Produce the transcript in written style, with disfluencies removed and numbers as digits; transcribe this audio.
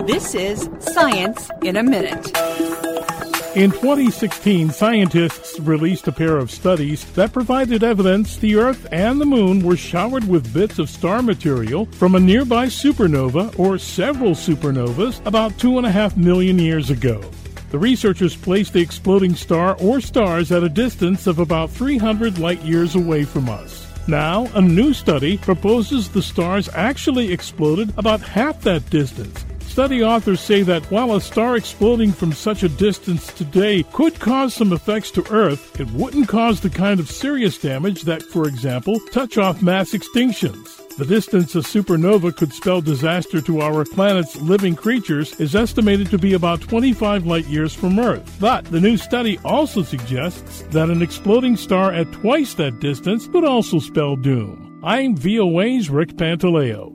This is Science in a Minute. In 2016, scientists released a pair of studies that provided evidence the Earth and the Moon were showered with bits of star material from a nearby supernova or several supernovas about 2.5 million years ago. The researchers placed the exploding star or stars at a distance of about 300 light-years away from us. Now, a new study proposes the stars actually exploded about half that distance. Study authors say that while a star exploding from such a distance today could cause some effects to Earth, it wouldn't cause the kind of serious damage that, for example, touch off mass extinctions. The distance a supernova could spell disaster to our planet's living creatures is estimated to be about 25 light-years from Earth. But the new study also suggests that an exploding star at twice that distance could also spell doom. I'm VOA's Rick Pantaleo.